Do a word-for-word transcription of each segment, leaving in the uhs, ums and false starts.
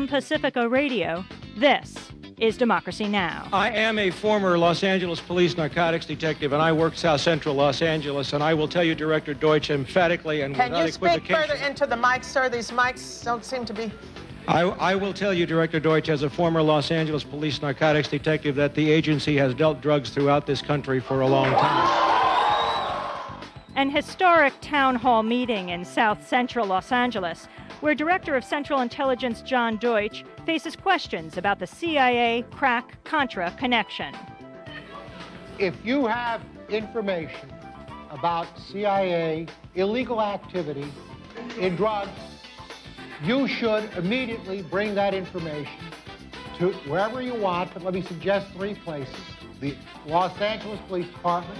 From Pacifica Radio, this is Democracy Now! I am a former Los Angeles police narcotics detective, and I worked South Central Los Angeles, and I will tell you, Director Deutsch, emphatically and Can without you speak equivocation... further into the mic, sir? These mics don't seem to be... I, I will tell you, Director Deutsch, as a former Los Angeles police narcotics detective, that the agency has dealt drugs throughout this country for a long time. An historic town hall meeting in South Central Los Angeles, where Director of Central Intelligence John Deutsch faces questions about the C I A crack-Contra connection. If you have information about C I A illegal activity in drugs, you should immediately bring that information to wherever you want, but let me suggest three places. The Los Angeles Police Department.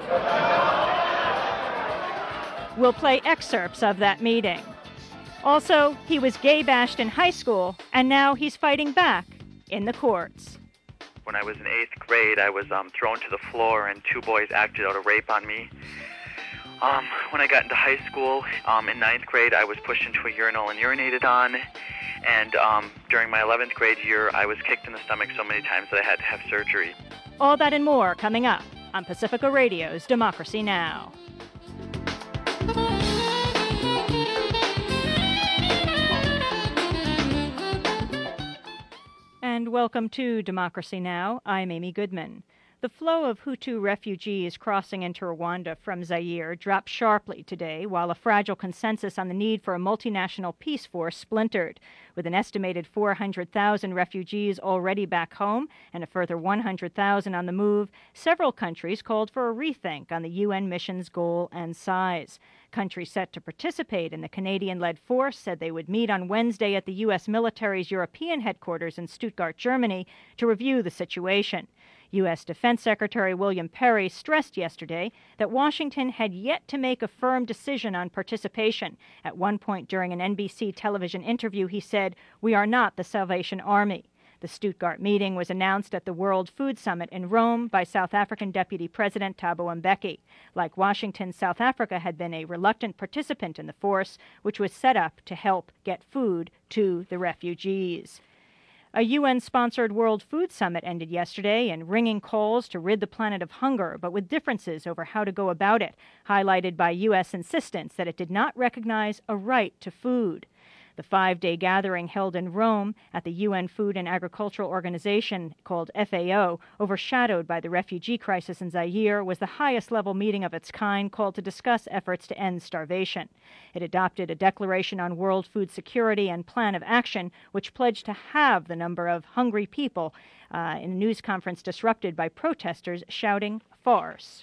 We'll play excerpts of that meeting. Also, he was gay-bashed in high school, and now he's fighting back in the courts. When I was in eighth grade, I was um, thrown to the floor, and two boys acted out a rape on me. Um, when I got into high school, um, in ninth grade, I was pushed into a urinal and urinated on. And um, during my eleventh grade year, I was kicked in the stomach so many times that I had to have surgery. All that and more coming up on Pacifica Radio's Democracy Now! And welcome to Democracy Now! I'm Amy Goodman. The flow of Hutu refugees crossing into Rwanda from Zaire dropped sharply today, while a fragile consensus on the need for a multinational peace force splintered. With an estimated four hundred thousand refugees already back home and a further one hundred thousand on the move, several countries called for a rethink on the U N mission's goal and size. Countries set to participate in the Canadian-led force said they would meet on Wednesday at the U S military's European headquarters in Stuttgart, Germany, to review the situation. U S Defense Secretary William Perry stressed yesterday that Washington had yet to make a firm decision on participation. At one point during an N B C television interview, he said, "We are not the Salvation Army." The Stuttgart meeting was announced at the World Food Summit in Rome by South African Deputy President Thabo Mbeki. Like Washington, South Africa had been a reluctant participant in the force, which was set up to help get food to the refugees. A U N-sponsored World Food Summit ended yesterday in ringing calls to rid the planet of hunger, but with differences over how to go about it, highlighted by U S insistence that it did not recognize a right to food. The five-day gathering held in Rome at the U N Food and Agricultural Organization, called F A O, overshadowed by the refugee crisis in Zaire, was the highest-level meeting of its kind called to discuss efforts to end starvation. It adopted a declaration on world food security and plan of action, which pledged to halve the number of hungry people uh, in a news conference disrupted by protesters shouting "farce."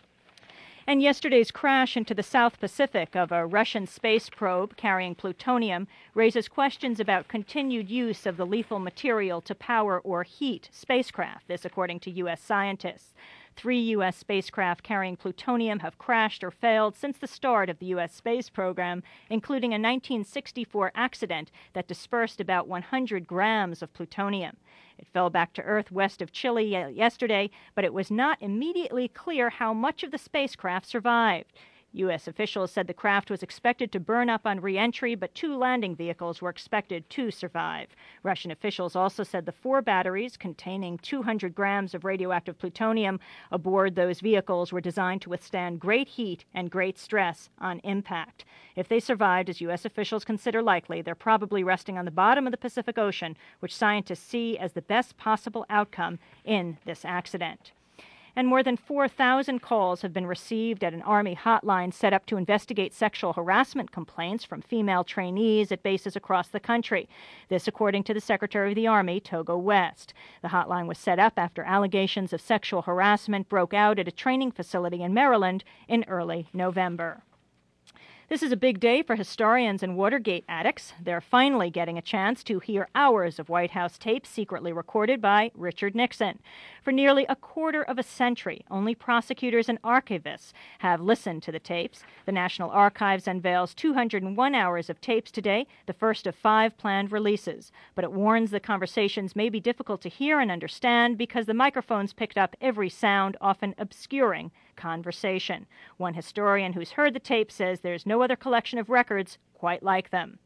And yesterday's crash into the South Pacific of a Russian space probe carrying plutonium raises questions about continued use of the lethal material to power or heat spacecraft, this according to U S scientists. Three U S spacecraft carrying plutonium have crashed or failed since the start of the U S space program, including a nineteen sixty-four accident that dispersed about one hundred grams of plutonium. It fell back to Earth west of Chile yesterday, but it was not immediately clear how much of the spacecraft survived. U S officials said the craft was expected to burn up on re-entry, but two landing vehicles were expected to survive. Russian officials also said the four batteries containing two hundred grams of radioactive plutonium aboard those vehicles were designed to withstand great heat and great stress on impact. If they survived, as U S officials consider likely, they're probably resting on the bottom of the Pacific Ocean, which scientists see as the best possible outcome in this accident. And more than four thousand calls have been received at an Army hotline set up to investigate sexual harassment complaints from female trainees at bases across the country. This according to the Secretary of the Army, Togo West. The hotline was set up after allegations of sexual harassment broke out at a training facility in Maryland in early November. This is a big day for historians and Watergate addicts. They're finally getting a chance to hear hours of White House tapes secretly recorded by Richard Nixon. For nearly a quarter of a century, only prosecutors and archivists have listened to the tapes. The National Archives unveils two hundred one hours of tapes today, the first of five planned releases. But it warns the conversations may be difficult to hear and understand because the microphones picked up every sound, often obscuring conversation. One historian who's heard the tape says there's no other collection of records quite like them.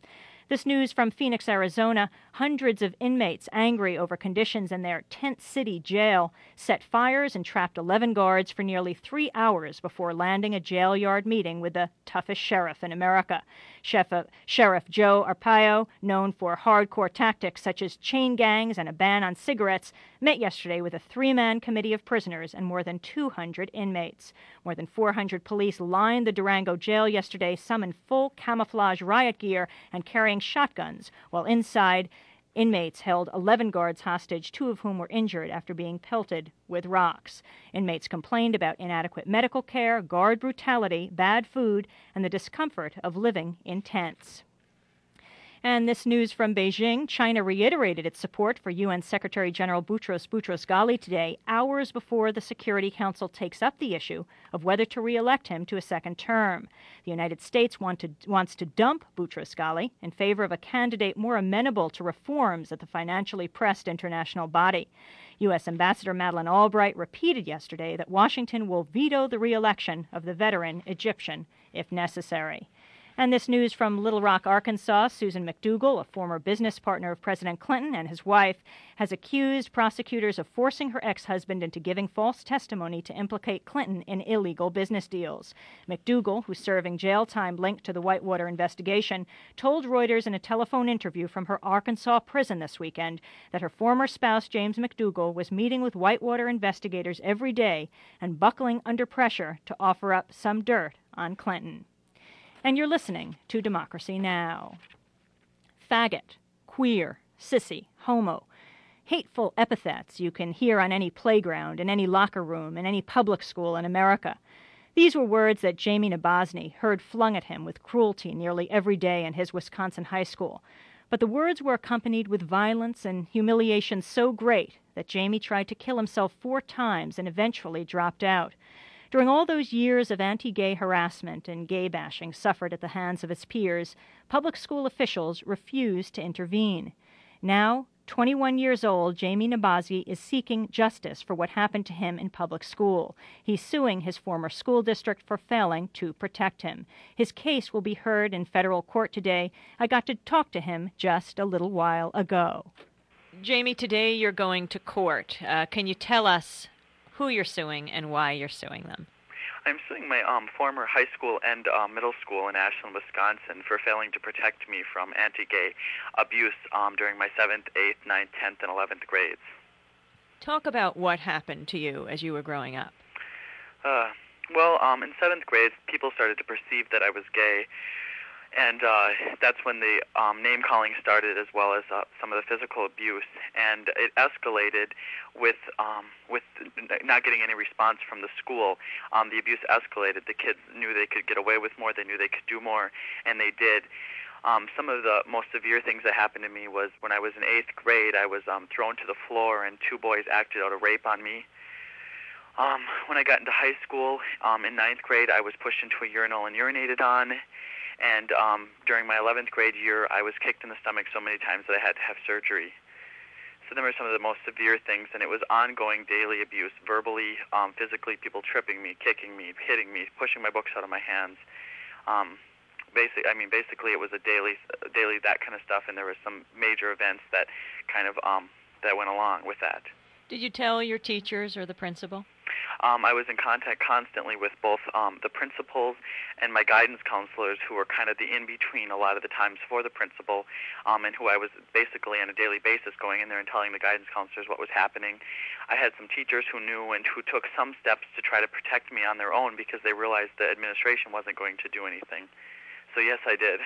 This news from Phoenix, Arizona. Hundreds of inmates, angry over conditions in their tent city jail, set fires and trapped eleven guards for nearly three hours before landing a jail yard meeting with the toughest sheriff in America. Chef, uh, Sheriff Joe Arpaio, known for hardcore tactics such as chain gangs and a ban on cigarettes, met yesterday with a three-man committee of prisoners and more than two hundred inmates. More than four hundred police lined the Durango jail yesterday, some in full camouflage riot gear and carrying shotguns, while inside, inmates held eleven guards hostage, two of whom were injured after being pelted with rocks. Inmates complained about inadequate medical care, guard brutality, bad food, and the discomfort of living in tents. And this news from Beijing. China reiterated its support for U N Secretary General Boutros Boutros-Ghali today, hours before the Security Council takes up the issue of whether to re-elect him to a second term. The United States want to, wants to dump Boutros-Ghali in favor of a candidate more amenable to reforms at the financially pressed international body. U S Ambassador Madeleine Albright repeated yesterday that Washington will veto the re-election of the veteran Egyptian if necessary. And this news from Little Rock, Arkansas. Susan McDougal, a former business partner of President Clinton and his wife, has accused prosecutors of forcing her ex-husband into giving false testimony to implicate Clinton in illegal business deals. McDougal, who's serving jail time linked to the Whitewater investigation, told Reuters in a telephone interview from her Arkansas prison this weekend that her former spouse, James McDougal, was meeting with Whitewater investigators every day and buckling under pressure to offer up some dirt on Clinton. And you're listening to Democracy Now! Faggot, queer, sissy, homo. Hateful epithets you can hear on any playground, in any locker room, in any public school in America. These were words that Jamie Nabozny heard flung at him with cruelty nearly every day in his Wisconsin high school. But the words were accompanied with violence and humiliation so great that Jamie tried to kill himself four times and eventually dropped out. During all those years of anti-gay harassment and gay bashing suffered at the hands of his peers, public school officials refused to intervene. Now, twenty-one years old, Jamie Nabozny is seeking justice for what happened to him in public school. He's suing his former school district for failing to protect him. His case will be heard in federal court today. I got to talk to him just a little while ago. Jamie, today you're going to court. Uh, can you tell us who you're suing and why you're suing them? I'm suing my um, former high school and uh, middle school in Ashland, Wisconsin for failing to protect me from anti-gay abuse um, during my seventh, eighth, ninth, tenth, and eleventh grades. Talk about what happened to you as you were growing up. Uh, well, um, in seventh grade, people started to perceive that I was gay, and uh, that's when the um, name-calling started, as well as uh, some of the physical abuse, and it escalated with um, with not getting any response from the school. Um, the abuse escalated. The kids knew they could get away with more. They knew they could do more, and they did. Um, some of the most severe things that happened to me was when I was in eighth grade, I was um, thrown to the floor, and two boys acted out a rape on me. Um, when I got into high school, um, in ninth grade, I was pushed into a urinal and urinated on. And um, during my eleventh grade year, I was kicked in the stomach so many times that I had to have surgery. So them are some of the most severe things, and it was ongoing daily abuse, verbally, um, physically, people tripping me, kicking me, hitting me, pushing my books out of my hands. Um, basic, I mean, basically, it was a daily, daily that kind of stuff, and there were some major events that kind of um, that went along with that. Did you tell your teachers or the principal? Um, I was in contact constantly with both um, the principals and my guidance counselors, who were kind of the in-between a lot of the times for the principal, um, and who I was basically on a daily basis going in there and telling the guidance counselors what was happening. I had some teachers who knew and who took some steps to try to protect me on their own because they realized the administration wasn't going to do anything. So yes, I did.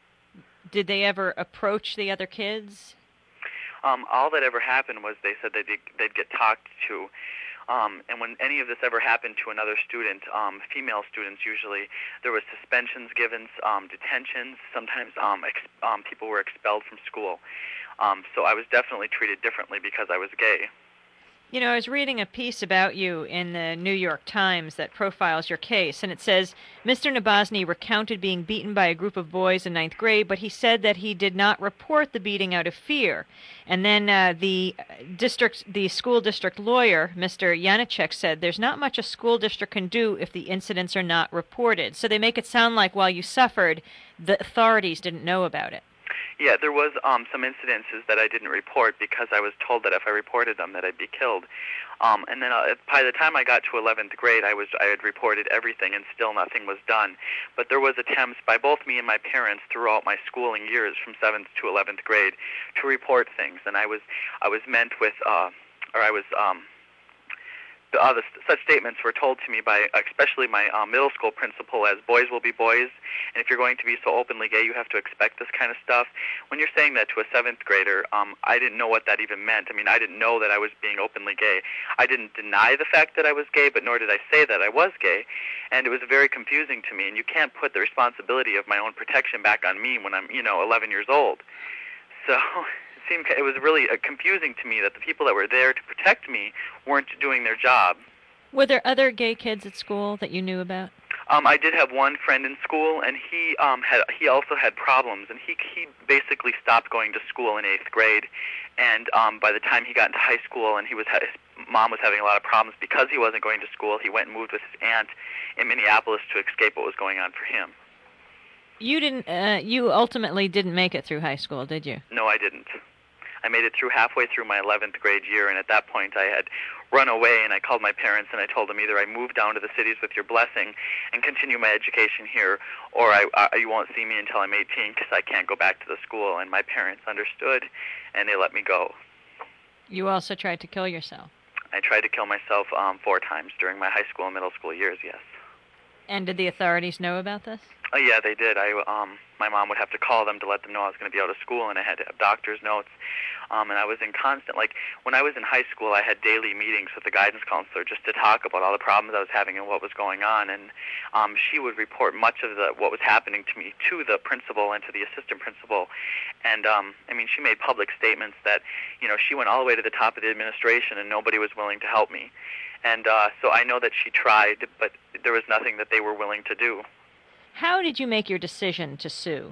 Did they ever approach the other kids? Um, all that ever happened was they said they'd, they'd get talked to. Um, and when any of this ever happened to another student, um, female students usually, there was suspensions given, um, detentions. Sometimes um, ex- um, people were expelled from school. Um, so I was definitely treated differently because I was gay. You know, I was reading a piece about you in the New York Times that profiles your case, and it says, Mister Nabozny recounted being beaten by a group of boys in ninth grade, but he said that he did not report the beating out of fear. And then uh, the district, the school district lawyer, Mister Janicek, said there's not much a school district can do if the incidents are not reported. So they make it sound like while you suffered, the authorities didn't know about it. Yeah, there was um, some incidences that I didn't report because I was told that if I reported them that I'd be killed. Um, and then uh, by the time I got to eleventh grade, I was I had reported everything, and still nothing was done. But there was attempts by both me and my parents throughout my schooling years, from seventh to eleventh grade, to report things. And I was I was meant with, uh, or I was. Um, Uh, the, such statements were told to me by especially my uh, middle school principal as boys will be boys, and if you're going to be so openly gay, you have to expect this kind of stuff. When you're saying that to a seventh grader, um, I didn't know what that even meant. I mean, I didn't know that I was being openly gay. I didn't deny the fact that I was gay, but nor did I say that I was gay, and it was very confusing to me, and you can't put the responsibility of my own protection back on me when I'm, you know, eleven years old. So... Seemed, it was really uh, confusing to me that the people that were there to protect me weren't doing their job. Were there other gay kids at school that you knew about? Um, I did have one friend in school, and he um, had he also had problems, and he he basically stopped going to school in eighth grade. And um, by the time he got into high school, and he was his mom was having a lot of problems because he wasn't going to school, he went and moved with his aunt in Minneapolis to escape what was going on for him. You didn't. Uh, you ultimately didn't make it through high school, did you? No, I didn't. I made it through halfway through my eleventh grade year, and at that point I had run away, and I called my parents, and I told them either I move down to the cities with your blessing and continue my education here, or I, I, you won't see me until I'm eighteen because I can't go back to the school. And my parents understood, and they let me go. You also tried to kill yourself. I tried to kill myself um, four times during my high school and middle school years, yes. And did the authorities know about this? Oh, yeah, they did. I, um, my mom would have to call them to let them know I was going to be out of school, and I had to have doctor's notes. Um, and I was in constant, like, when I was in high school, I had daily meetings with the guidance counselor just to talk about all the problems I was having and what was going on. And um, she would report much of the what was happening to me to the principal and to the assistant principal. And, um, I mean, she made public statements that, you know, she went all the way to the top of the administration, and nobody was willing to help me. And uh, so I know that she tried, but there was nothing that they were willing to do. How did you make your decision to sue?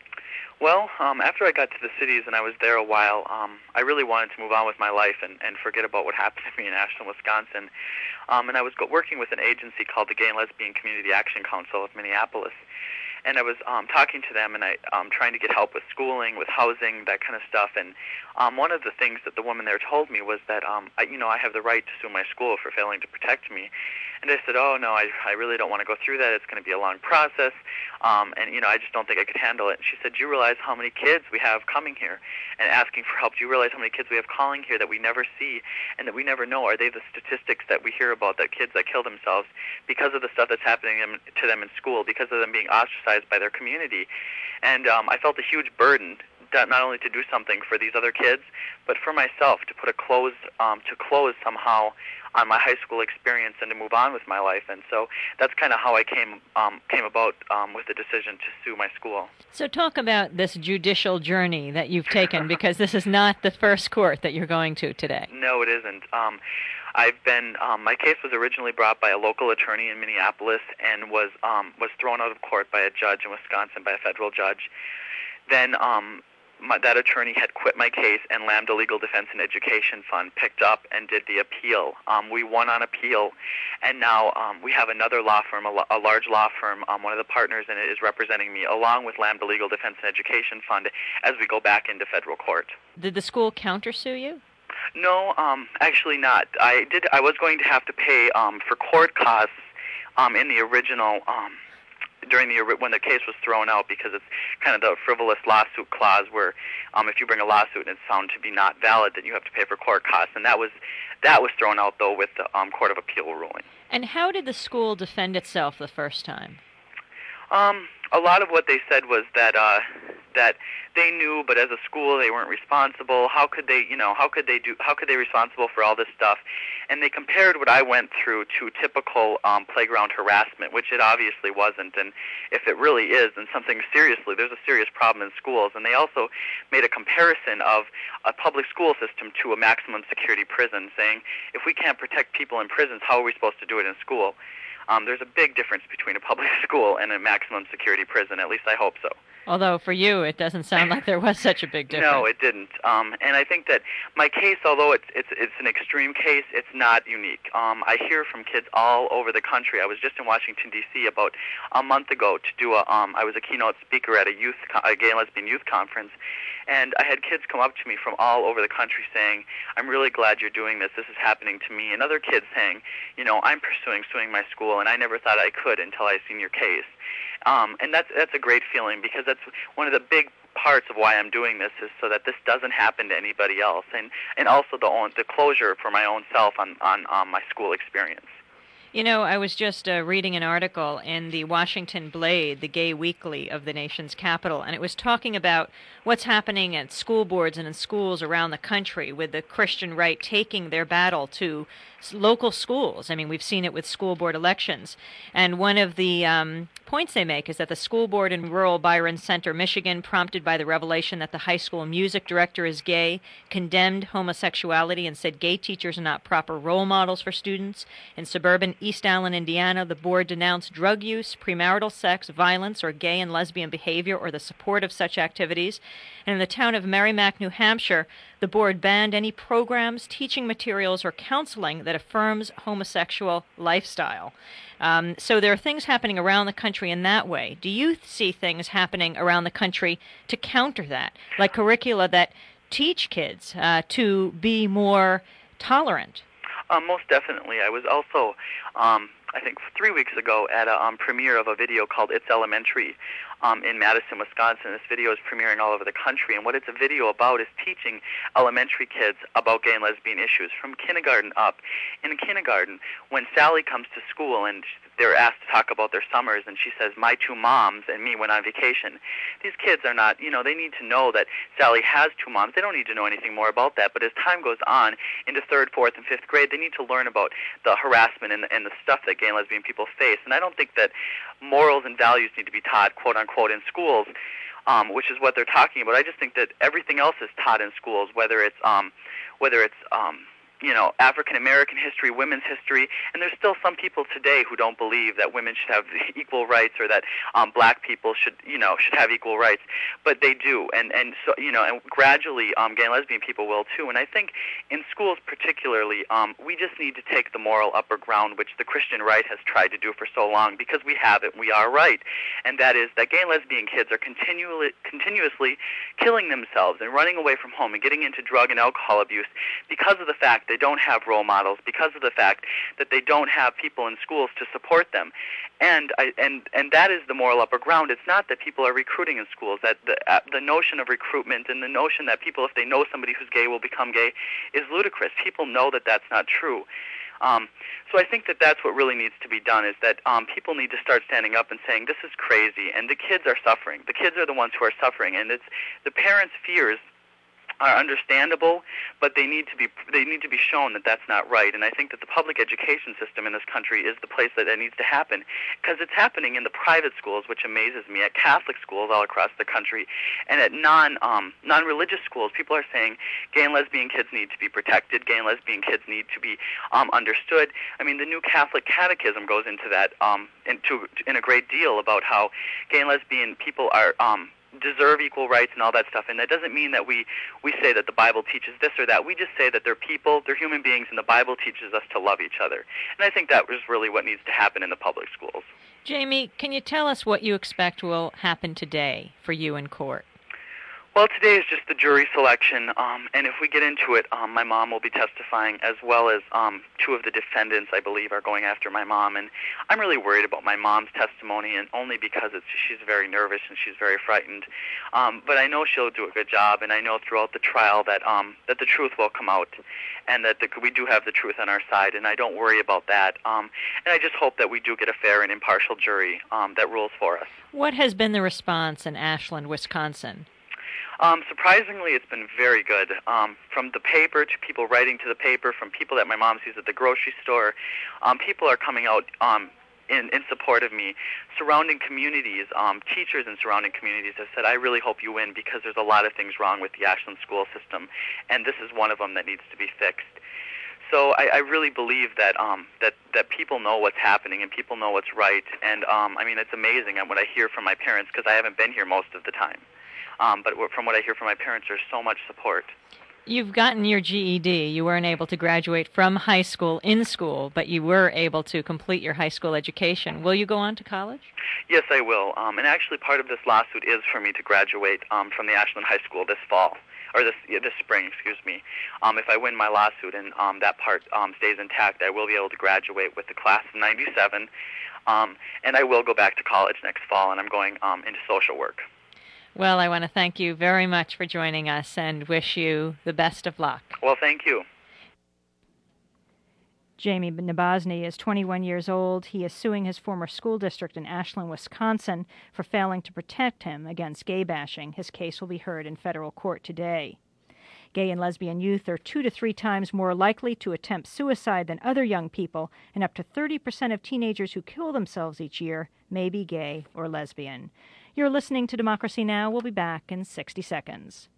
Well, um, after I got to the cities and I was there a while, um, I really wanted to move on with my life and, and forget about what happened to me in Ashland, Wisconsin. Um, and I was go- working with an agency called the Gay and Lesbian Community Action Council of Minneapolis. And I was um, talking to them and I um, trying to get help with schooling, with housing, that kind of stuff. And um, one of the things that the woman there told me was that, um, I, you know, I have the right to sue my school for failing to protect me. And I said, oh, no, I, I really don't want to go through that. It's going to be a long process. Um, and, you know, I just don't think I could handle it. And she said, do you realize how many kids we have coming here and asking for help? Do you realize how many kids we have calling here that we never see and that we never know? Are they the statistics that we hear about, that kids that kill themselves because of the stuff that's happening to them in school, because of them being ostracized by their community? And um, I felt a huge burden that not only to do something for these other kids, but for myself, to put a close, um, to close somehow on my high school experience and to move on with my life. And so that's kind of how I came um, came about um, with the decision to sue my school. So talk about this judicial journey that you've taken, because this is not the first court that you're going to today. No, it isn't. Um, I've been. Um, my case was originally brought by a local attorney in Minneapolis and was um, was thrown out of court by a judge in Wisconsin, by a federal judge. Then um, my, that attorney had quit my case, and Lambda Legal Defense and Education Fund picked up and did the appeal. Um, we won on appeal, and now um, we have another law firm, a, a large law firm. Um, one of the partners in it is representing me, along with Lambda Legal Defense and Education Fund, as we go back into federal court. Did the school countersue you? No, um, actually not. I did. I was going to have to pay um, for court costs um, in the original. Um, during the when the case was thrown out, because it's kind of the frivolous lawsuit clause where um, if you bring a lawsuit and it's found to be not valid, then you have to pay for court costs, and that was that was thrown out though with the um, Court of Appeal ruling. And how did the school defend itself the first time? Um, a lot of what they said was that uh, that they knew, but as a school they weren't responsible. How could they, you know, how could they do? How could they be responsible for all this stuff? And they compared what I went through to typical um, playground harassment, which it obviously wasn't. And if it really is, then something seriously, there's a serious problem in schools. And they also made a comparison of a public school system to a maximum security prison, saying if we can't protect people in prisons, how are we supposed to do it in school? Um, there's a big difference between a public school and a maximum security prison. At least I hope so. Although for you, it doesn't sound like there was such a big difference. No, it didn't. Um, and I think that my case, although it's it's it's an extreme case, it's not unique. Um, I hear from kids all over the country. I was just in Washington D C about a month ago to do a. Um, I was a keynote speaker at a youth, a gay and lesbian youth conference, and I had kids come up to me from all over the country saying, "I'm really glad you're doing this. This is happening to me." And other kids saying, "You know, I'm pursuing suing my school, and I never thought I could until I seen your case." Um, and that's that's a great feeling, because that's one of the big parts of why I'm doing this, is so that this doesn't happen to anybody else, and, and also the own, the closure for my own self on, on um, my school experience. You know, I was just uh, reading an article in the Washington Blade, the gay weekly of the nation's capital, and it was talking about what's happening at school boards and in schools around the country with the Christian right taking their battle to local schools. I mean, we've seen it with school board elections. And one of the um, points they make is that the school board in rural Byron Center, Michigan, prompted by the revelation that the high school music director is gay, condemned homosexuality and said gay teachers are not proper role models for students. In suburban East Allen, Indiana, the board denounced drug use, premarital sex, violence, or gay and lesbian behavior, or the support of such activities. And in the town of Merrimack, New Hampshire, the board banned any programs, teaching materials, or counseling that affirms homosexual lifestyle. Um, so there are things happening around the country in that way. Do you see things happening around the country to counter that, like curricula that teach kids uh, to be more tolerant? Um, most definitely. I was also, um, I think, three weeks ago at a um, premiere of a video called It's Elementary um, in Madison, Wisconsin. This video is premiering all over the country, and what it's a video about is teaching elementary kids about gay and lesbian issues from kindergarten up. In kindergarten, when Sally comes to school and they're asked to talk about their summers, and she says, "My two moms and me went on vacation." These kids are not, you know, they need to know that Sally has two moms. They don't need to know anything more about that. But as time goes on into third, fourth, and fifth grade, they need to learn about the harassment and the, and the stuff that gay and lesbian people face. And I don't think that morals and values need to be taught, quote unquote, in schools, um, which is what they're talking about. I just think that everything else is taught in schools, whether it's um, whether it's um, you know, African American history, women's history, and there's still some people today who don't believe that women should have equal rights, or that um, black people should, you know, should have equal rights, but they do, and and so, you know, and gradually um, gay and lesbian people will too. And I think in schools particularly, um, we just need to take the moral upper ground, which the Christian right has tried to do for so long, because we have it, we are right, and that is that gay and lesbian kids are continually continuously killing themselves and running away from home and getting into drug and alcohol abuse because of the fact they don't have role models, because of the fact that they don't have people in schools to support them. And I, and and that is the moral upper ground. It's not that people are recruiting in schools, that the uh, the notion of recruitment and the notion that people, if they know somebody who's gay, will become gay is ludicrous. People know that that's not true. Um, so I think that that's what really needs to be done, is that um, people need to start standing up and saying, this is crazy, and the kids are suffering. The kids are the ones who are suffering, and it's the parents' fears are understandable, but they need to be they need to be shown that that's not right. And I think that the public education system in this country is the place that that needs to happen, because it's happening in the private schools, which amazes me, at Catholic schools all across the country, and at non um, non-religious schools. People are saying gay and lesbian kids need to be protected, gay and lesbian kids need to be um, understood. I mean, the new Catholic Catechism goes into that um, into in a great deal about how gay and lesbian people are um, deserve equal rights and all that stuff. And that doesn't mean that we, we say that the Bible teaches this or that. We just say that they're people, they're human beings, and the Bible teaches us to love each other. And I think that was really what needs to happen in the public schools. Jamie, can you tell us what you expect will happen today for you in court? Well, today is just the jury selection, um, and if we get into it, um, my mom will be testifying, as well as um, two of the defendants, I believe, are going after my mom. And I'm really worried about my mom's testimony, and only because it's, she's very nervous and she's very frightened. Um, but I know she'll do a good job, and I know throughout the trial that um, that the truth will come out, and that the, we do have the truth on our side, and I don't worry about that. Um, and I just hope that we do get a fair and impartial jury um, that rules for us. What has been the response in Ashland, Wisconsin? Um, surprisingly, it's been very good. Um, from the paper to people writing to the paper, from people that my mom sees at the grocery store, um, people are coming out um, in, in support of me. Surrounding communities, um, teachers in surrounding communities have said, I really hope you win, because there's a lot of things wrong with the Ashland school system, and this is one of them that needs to be fixed. So I, I really believe that um, that that people know what's happening and people know what's right. And um, I mean, it's amazing what I hear from my parents, because I haven't been here most of the time. Um, but from what I hear from my parents, there's so much support. You've gotten your G E D. You weren't able to graduate from high school in school, but you were able to complete your high school education. Will you go on to college? Yes, I will. Um, and actually, part of this lawsuit is for me to graduate um, from the Ashland High School this fall. Or this yeah, this spring, excuse me. Um, if I win my lawsuit and um, that part um, stays intact, I will be able to graduate with the class of ninety-seven, um, and I will go back to college next fall, and I'm going um, into social work. Well, I want to thank you very much for joining us and wish you the best of luck. Well, thank you. Jamie Nabozny is twenty-one years old. He is suing his former school district in Ashland, Wisconsin, for failing to protect him against gay bashing. His case will be heard in federal court today. Gay and lesbian youth are two to three times more likely to attempt suicide than other young people, and up to thirty percent of teenagers who kill themselves each year may be gay or lesbian. You're listening to Democracy Now! We'll be back in sixty seconds.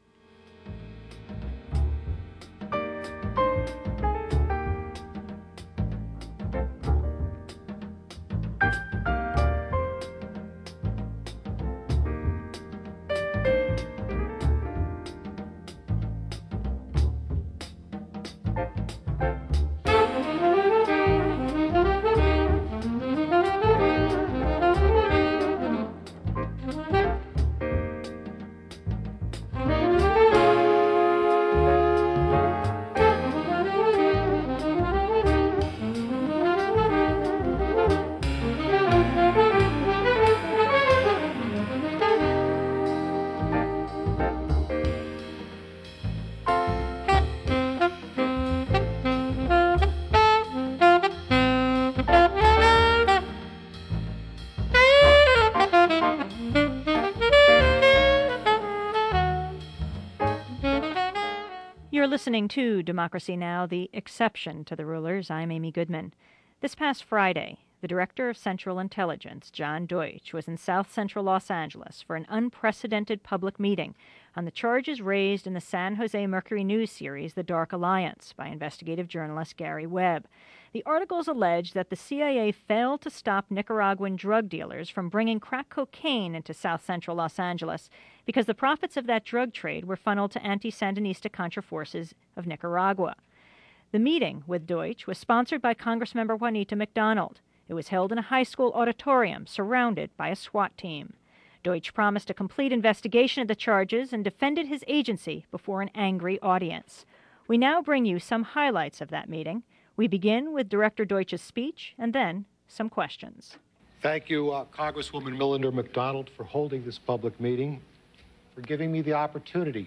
You're listening to Democracy Now!, the exception to the rulers. I'm Amy Goodman. This past Friday, the Director of Central Intelligence, John Deutch, was in South Central Los Angeles for an unprecedented public meeting on the charges raised in the San Jose Mercury News series, The Dark Alliance, by investigative journalist Gary Webb. The articles allege that the C I A failed to stop Nicaraguan drug dealers from bringing crack cocaine into South Central Los Angeles because the profits of that drug trade were funneled to anti-Sandinista Contra forces of Nicaragua. The meeting with Deutch was sponsored by Congressmember Juanita McDonald. It was held in a high school auditorium surrounded by a SWAT team. Deutch promised a complete investigation of the charges and defended his agency before an angry audience. We now bring you some highlights of that meeting. We begin with Director Deutch's speech and then some questions. Thank you, uh, Congresswoman Millender McDonald, for holding this public meeting, for giving me the opportunity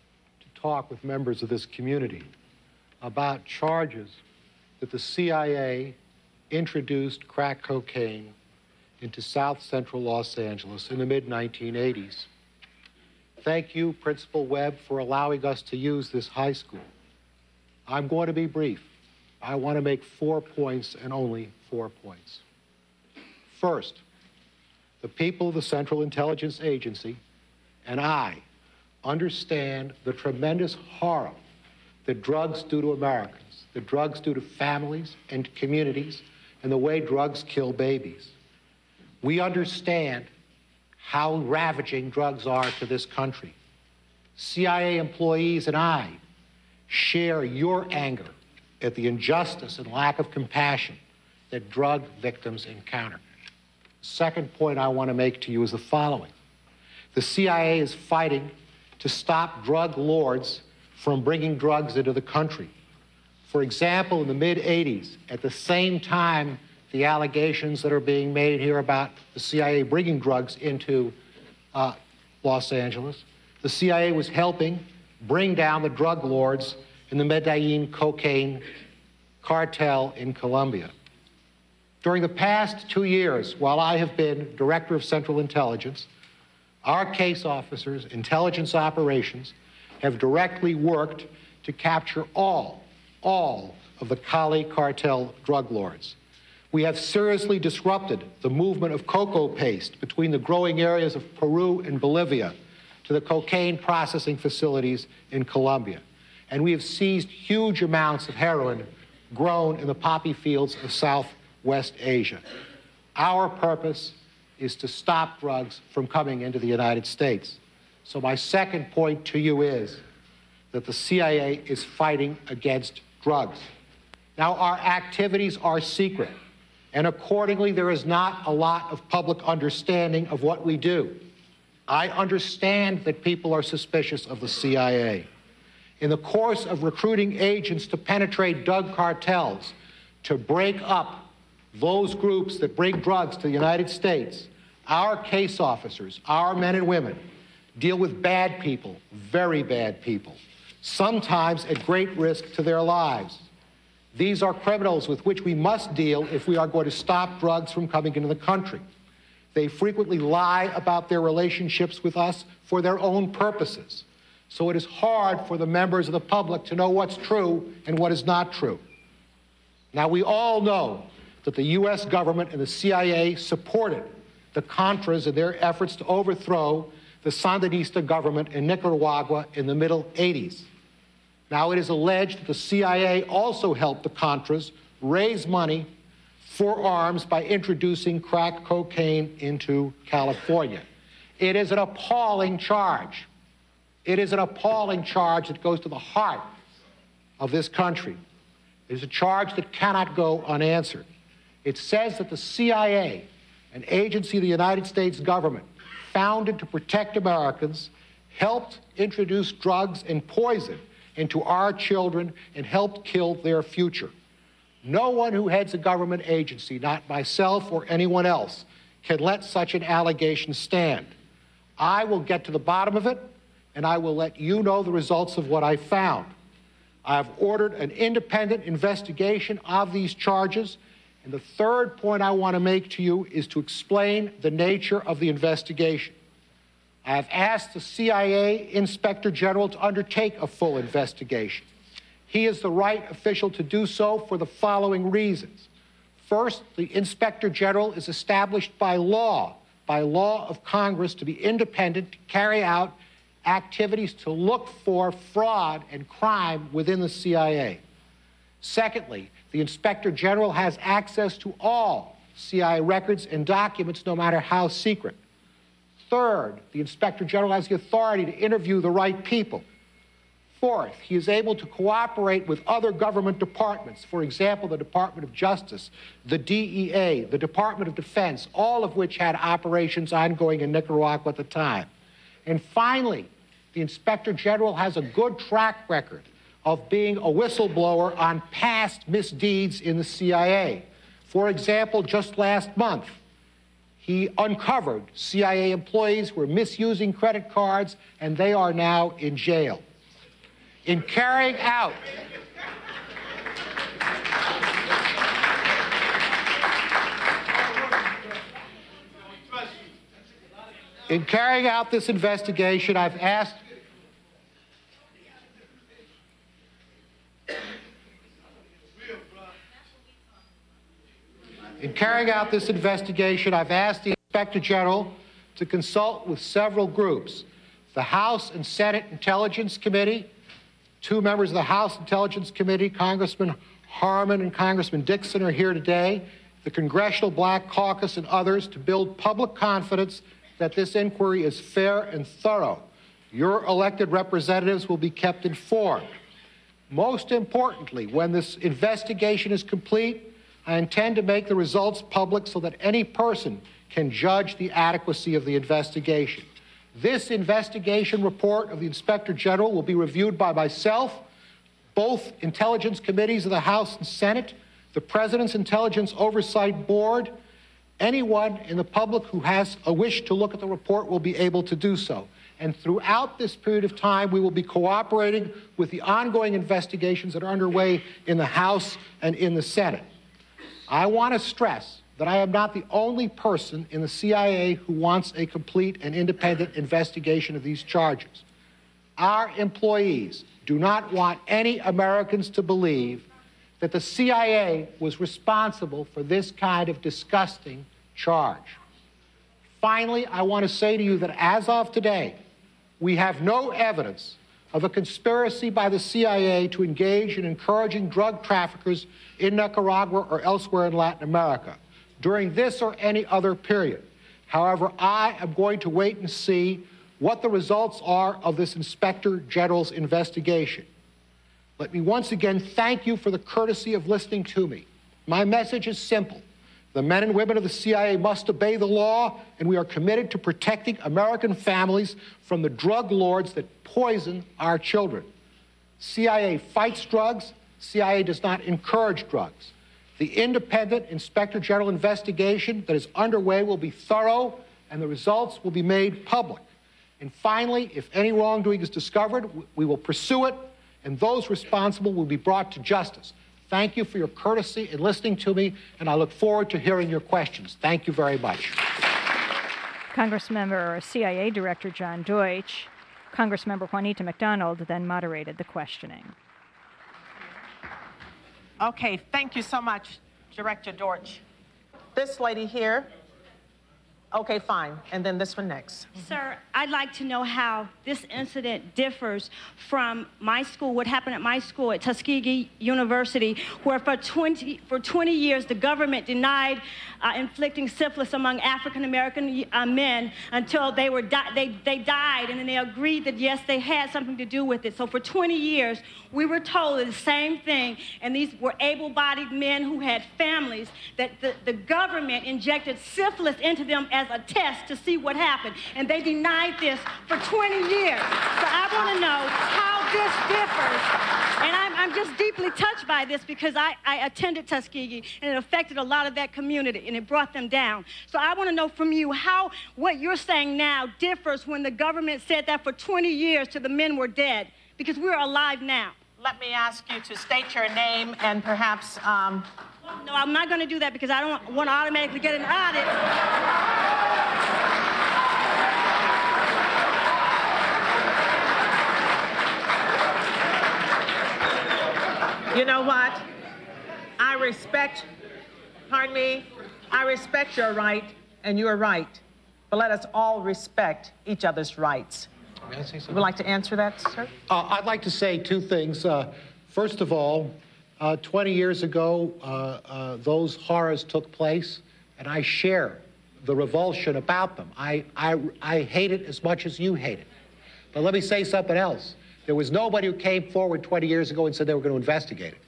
to talk with members of this community about charges that the C I A introduced crack cocaine into South Central Los Angeles in the mid nineteen eighties. Thank you, Principal Webb, for allowing us to use this high school. I'm going to be brief. I want to make four points and only four points. First, the people of the Central Intelligence Agency and I understand the tremendous harm that drugs do to Americans, that drugs do to families and communities, and the way drugs kill babies. We understand how ravaging drugs are to this country. C I A employees and I share your anger at the injustice and lack of compassion that drug victims encounter. Second point I want to make to you is the following. The C I A is fighting to stop drug lords from bringing drugs into the country. For example, in the mid eighties, at the same time the allegations that are being made here about the C I A bringing drugs into uh, Los Angeles, the C I A was helping bring down the drug lords in the Medellin cocaine cartel in Colombia. During the past two years, while I have been Director of Central Intelligence, our case officers, intelligence operations, have directly worked to capture all, all of the Cali cartel drug lords. We have seriously disrupted the movement of cocoa paste between the growing areas of Peru and Bolivia to the cocaine processing facilities in Colombia. and we have seized huge amounts of heroin grown in the poppy fields of Southwest Asia. Our purpose is to stop drugs from coming into the United States. So my second point to you is that the C I A is fighting against drugs. Now, our activities are secret, and accordingly, there is not a lot of public understanding of what we do. I understand that people are suspicious of the C I A. In the course of recruiting agents to penetrate drug cartels, to break up those groups that bring drugs to the United States, our case officers, our men and women, deal with bad people, very bad people, sometimes at great risk to their lives. These are criminals with which we must deal if we are going to stop drugs from coming into the country. They frequently lie about their relationships with us for their own purposes. So it is hard for the members of the public to know what's true and what is not true. Now, we all know that the U S government and the C I A supported the Contras in their efforts to overthrow the Sandinista government in Nicaragua in the middle eighties. Now, it is alleged that the C I A also helped the Contras raise money for arms by introducing crack cocaine into California. It is an appalling charge. It is an appalling charge that goes to the heart of this country. It is a charge that cannot go unanswered. It says that the C I A, an agency of the United States government, founded to protect Americans, helped introduce drugs and poison into our children and helped kill their future. No one who heads a government agency, not myself or anyone else, can let such an allegation stand. I will get to the bottom of it, and I will let you know the results of what I found. I have ordered an independent investigation of these charges, and the third point I want to make to you is to explain the nature of the investigation. I have asked the C I A Inspector General to undertake a full investigation. He is the right official to do so for the following reasons. First, the Inspector General is established by law, by law of Congress, to be independent, to carry out activities to look for fraud and crime within the C I A. Secondly, the Inspector General has access to all C I A records and documents, no matter how secret. Third, the Inspector General has the authority to interview the right people. Fourth, he is able to cooperate with other government departments, for example, the Department of Justice, the D E A, the Department of Defense, all of which had operations ongoing in Nicaragua at the time. And finally, the Inspector General has a good track record of being a whistleblower on past misdeeds in the C I A. For example, just last month, he uncovered C I A employees who were misusing credit cards, and they are now in jail. In carrying out In carrying out this investigation, I've asked In carrying out this investigation, I've asked the Inspector General to consult with several groups. The House and Senate Intelligence Committee, two members of the House Intelligence Committee, Congressman Harman and Congressman Dixon, are here today, the Congressional Black Caucus and others, to build public confidence that this inquiry is fair and thorough. Your elected representatives will be kept informed. Most importantly, when this investigation is complete, I intend to make the results public so that any person can judge the adequacy of the investigation. This investigation report of the Inspector General will be reviewed by myself, both intelligence committees of the House and Senate, the President's Intelligence Oversight Board. Anyone in the public who has a wish to look at the report will be able to do so. And throughout this period of time, we will be cooperating with the ongoing investigations that are underway in the House and in the Senate. I want to stress that I am not the only person in the C I A who wants a complete and independent investigation of these charges. Our employees do not want any Americans to believe that the C I A was responsible for this kind of disgusting charge. Finally, I want to say to you that as of today, we have no evidence of a conspiracy by the C I A to engage in encouraging drug traffickers in Nicaragua or elsewhere in Latin America during this or any other period. However, I am going to wait and see what the results are of this Inspector General's investigation. Let me once again thank you for the courtesy of listening to me. My message is simple. The men and women of the C I A must obey the law, and we are committed to protecting American families from the drug lords that poison our children. C I A fights drugs. C I A does not encourage drugs. The independent Inspector General investigation that is underway will be thorough, and the results will be made public. And finally, if any wrongdoing is discovered, we will pursue it, and those responsible will be brought to justice. Thank you for your courtesy in listening to me, and I look forward to hearing your questions. Thank you very much. Congressmember C I A Director John Deutch. Congressmember Juanita MacDonald then moderated the questioning. Okay, thank you so much, Director Deutch. This lady here. Okay, fine. And then this one next. Sir, I'd like to know how this incident differs from my school, what happened at my school at Tuskegee University, where for twenty, for twenty years the government denied uh, inflicting syphilis among African-American uh, men until they, were di they, they died, and then they agreed that, yes, they had something to do with it. So for twenty years, we were told the same thing, and these were able-bodied men who had families, that the, the government injected syphilis into them as a test to see what happened, and they denied this for twenty years. So I want to know how this differs, and I'm, I'm just deeply touched by this because I, I attended Tuskegee, and it affected a lot of that community, and it brought them down. So I want to know from you how what you're saying now differs when the government said that for twenty years till the men were dead, because we're alive now. Let me ask you to state your name and perhaps... Um... No, I'm not going to do that because I don't want to automatically get an audit. You know what? I respect, pardon me, I respect your right, and you're right. But let us all respect each other's rights. May I say something? Would you like to answer that, sir? Uh, I'd like to say two things. Uh, first of all, uh, twenty years ago, uh, uh, those horrors took place, and I share the revulsion about them. I, I, I hate it as much as you hate it. But let me say something else. There was nobody who came forward twenty years ago and said they were going to investigate it.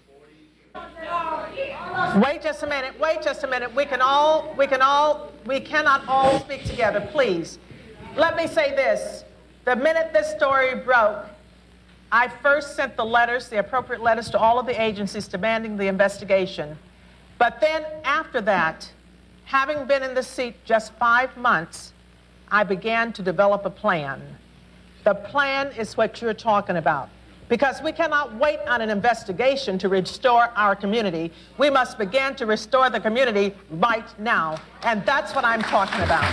Wait just a minute, wait just a minute. We can all, we can all, we cannot all speak together, please. Let me say this. The minute this story broke, I first sent the letters, the appropriate letters to all of the agencies demanding the investigation. But then after that, having been in the seat just five months, I began to develop a plan. The plan is what you're talking about. Because we cannot wait on an investigation to restore our community. We must begin to restore the community right now. And that's what I'm talking about.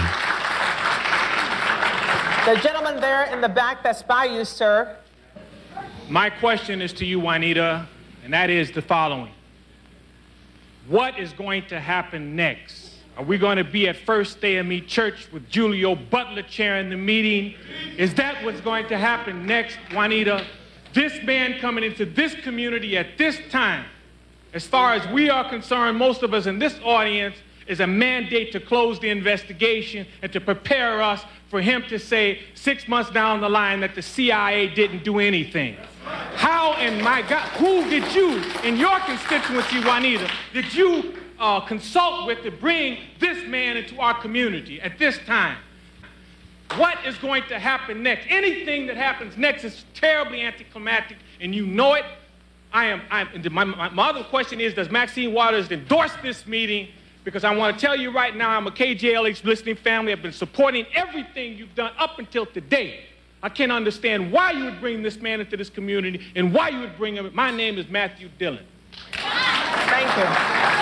The gentleman there in the back that's by you, sir. My question is to you, Juanita, and that is the following. What is going to happen next? Are we going to be at First Day of Me Church with Julio Butler chairing the meeting? Is that what's going to happen next, Juanita? This man coming into this community at this time, as far as we are concerned, most of us in this audience, is a mandate to close the investigation and to prepare us for him to say six months down the line that the C I A didn't do anything. How, and my God, who did you, in your constituency, Juanita, did you uh, consult with to bring this man into our community at this time? What is going to happen next? Anything that happens next is terribly anticlimactic, and you know it. I am, I am my, my, my other question is, does Maxine Waters endorse this meeting? Because I want to tell you right now, I'm a K J L H listening family. I've been supporting everything you've done up until today. I can't understand why you would bring this man into this community and why you would bring him. My name is Matthew Dillon. Thank you.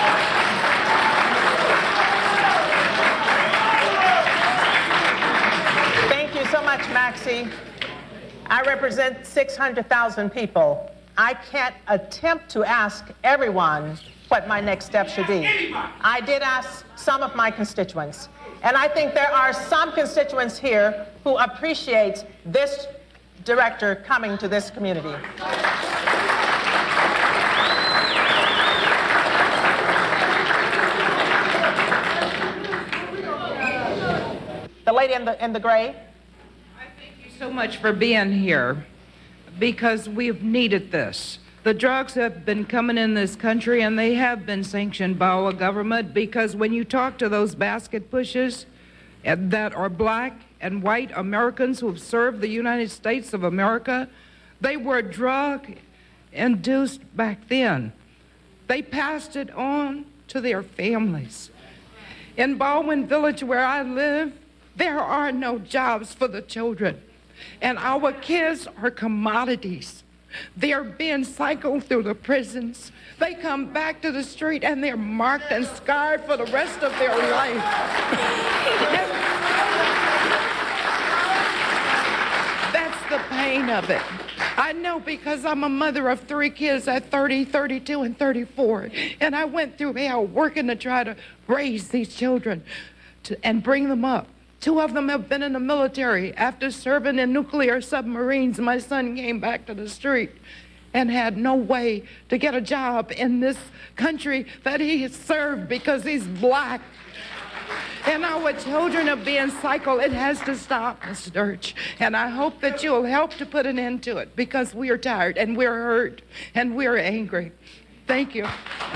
Thank you so much, Maxie. I represent six hundred thousand people. I can't attempt to ask everyone what my next step should be. I did ask some of my constituents, and I think there are some constituents here who appreciate this director coming to this community. The lady in the, in the gray. I thank you so much for being here, because we've needed this. The drugs have been coming in this country, and they have been sanctioned by our government, because when you talk to those basket pushers that are black and white Americans who have served the United States of America, they were drug-induced back then. They passed it on to their families. In Baldwin Village, where I live, there are no jobs for the children, and our kids are commodities. They're being cycled through the prisons. They come back to the street and they're marked and scarred for the rest of their life. That's the pain of it. I know, because I'm a mother of three kids at thirty, thirty-two, and thirty-four, and I went through hell working to try to raise these children to, and bring them up. Two of them have been in the military. After serving in nuclear submarines, my son came back to the street and had no way to get a job in this country that he has served because he's black. And our children are being cycled. It has to stop, Mister Dirch. And I hope that you'll help to put an end to it, because we are tired and we're hurt and we're angry. Thank you.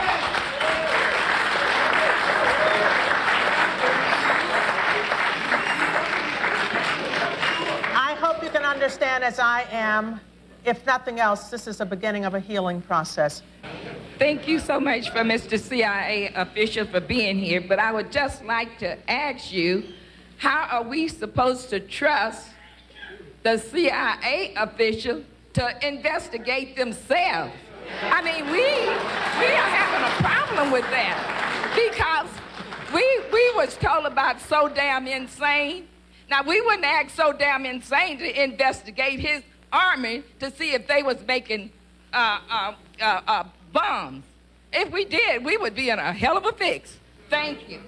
Understand, as I am, if nothing else, this is the beginning of a healing process. Thank you so much for Mister C I A official for being here, but I would just like to ask you, how are we supposed to trust the C I A official to investigate themselves? I mean, we, we are having a problem with that, because we, we was told about So Damn Insane. Now, we wouldn't act So Damn Insane to investigate his army to see if they was making uh, uh, uh, uh, bombs. If we did, we would be in a hell of a fix. Thank you.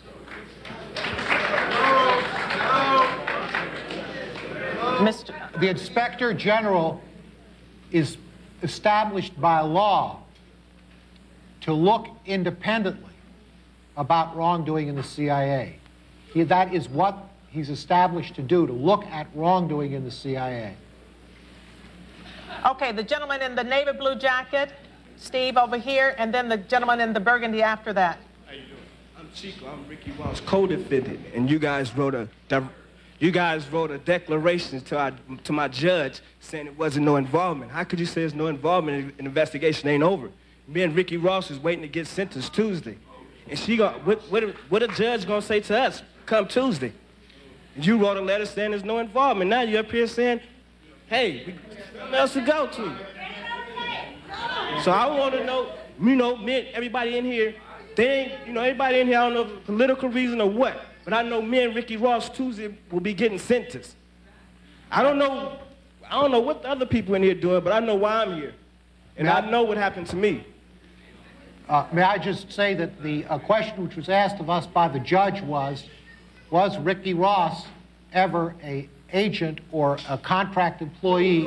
Mister The Inspector General is established by law to look independently about wrongdoing in the C I A. He, that is what he's established to do, to look at wrongdoing in the C I A. Okay, the gentleman in the navy blue jacket, Steve over here, and then the gentleman in the burgundy after that. How you doing? I'm Chico. I'm Ricky Ross, co-defendant, and you guys wrote a you guys wrote a declaration to our to my judge saying it wasn't no involvement. How could you say there's no involvement? An investigation ain't over. Me and Ricky Ross is waiting to get sentenced Tuesday, and she got what what what a judge gonna say to us come Tuesday? You wrote a letter saying there's no involvement. Now you're up here saying, hey, we got something else to go to. So I want to know, you know, me, everybody in here, they ain't, you know, everybody in here, I don't know for political reason or what, but I know me and Ricky Ross Tuesday will be getting sentenced. I don't know, I don't know what the other people in here doing, but I know why I'm here. And now, I know what happened to me. Uh, may I just say that the uh, question which was asked of us by the judge was, was Ricky Ross ever an agent or a contract employee?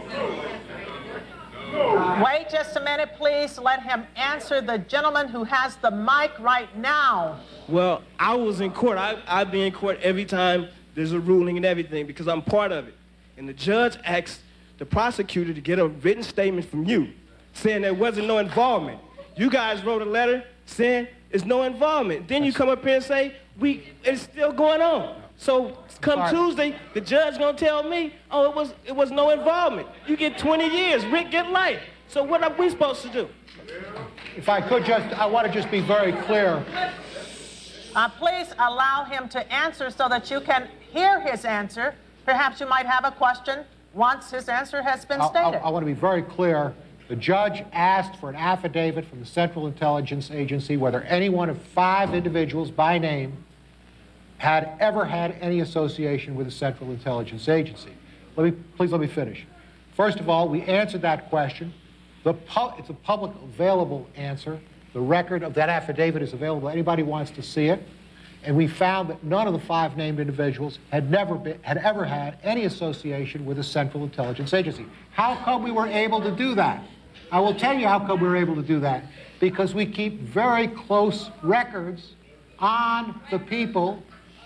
Wait just a minute, please. Let him answer. The gentleman who has the mic right now. Well, I was in court. I, I be in court every time there's a ruling and everything, because I'm part of it. And the judge asked the prosecutor to get a written statement from you saying there wasn't no involvement. You guys wrote a letter saying there's no involvement. Then you come up here and say, we, it's still going on. So come Tuesday, the judge gonna tell me, oh, it was it was no involvement. You get twenty years, Rick get life. So what are we supposed to do? If I could just, I want to just be very clear. Uh, please allow him to answer so that you can hear his answer. Perhaps you might have a question once his answer has been stated. I, I, I want to be very clear. The judge asked for an affidavit from the Central Intelligence Agency whether any one of five individuals by name had ever had any association with the Central Intelligence Agency. Let me, please let me finish. First of all, we answered that question. The pu- it's a public available answer. The record of that affidavit is available. Anybody wants to see it. And we found that none of the five named individuals had never been, had ever had any association with a Central Intelligence Agency. How come we were able to do that? I will tell you how come we were able to do that. Because we keep very close records on the people.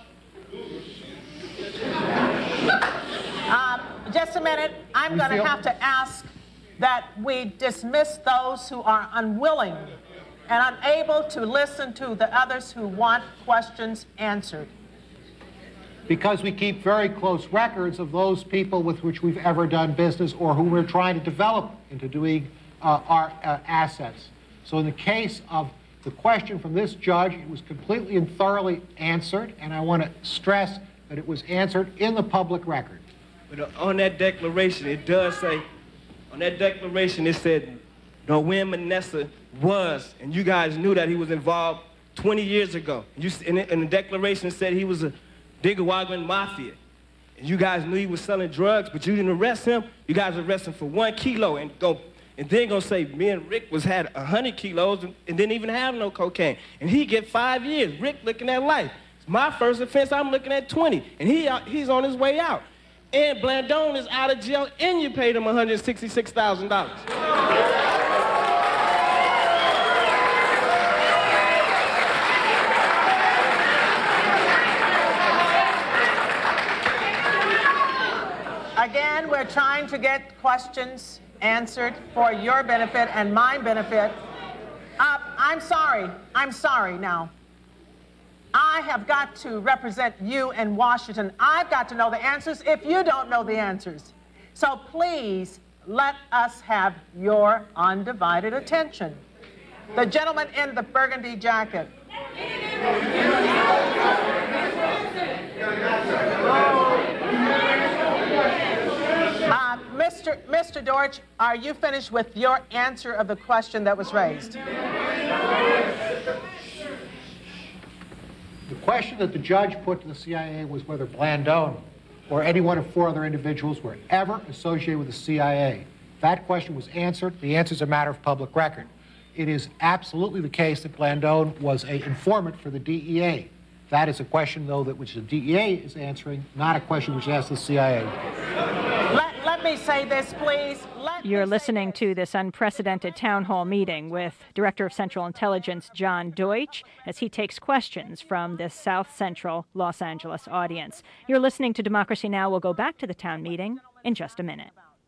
Um, just a minute. I'm going to have to ask that we dismiss those who are unwilling and unable to listen to the others who want questions answered. Because we keep very close records of those people with which we've ever done business or who we're trying to develop into doing uh, our uh, assets. So in the case of the question from this judge, it was completely and thoroughly answered, and I want to stress that it was answered in the public record. But on that declaration, it does say, on that declaration, it said, Norwin Manessa was, and you guys knew that he was involved twenty years ago. You, and, it, and the declaration said he was a Nicaraguan mafia. And you guys knew he was selling drugs, but you didn't arrest him. You guys arrested him for one kilo and go, and then gonna say me and Rick was had a hundred kilos and, and didn't even have no cocaine. And he get five years. Rick looking at life. It's my first offense, I'm looking at twenty. And he he's on his way out. And Blandone is out of jail, and you paid him one hundred sixty-six thousand dollars. Again, we're trying to get questions answered for your benefit and my benefit. Uh, I'm sorry. I'm sorry now. I have got to represent you in Washington. I've got to know the answers if you don't know the answers. So please let us have your undivided attention. The gentleman in the burgundy jacket. Uh, Mister Mister Deutsch, are you finished with your answer of the question that was raised? The question that the judge put to the C I A was whether Blandone or any one of four other individuals were ever associated with the C I A. That question was answered. The answer is a matter of public record. It is absolutely the case that Blandone was an informant for the D E A. That is a question, though, that which the D E A is answering, not a question which asks the C I A. Let, let me say this, please. Let You're listening to this unprecedented town hall meeting with Director of Central Intelligence John Deutsch as he takes questions from this South Central Los Angeles audience. You're listening to Democracy Now! We'll go back to the town meeting in just a minute.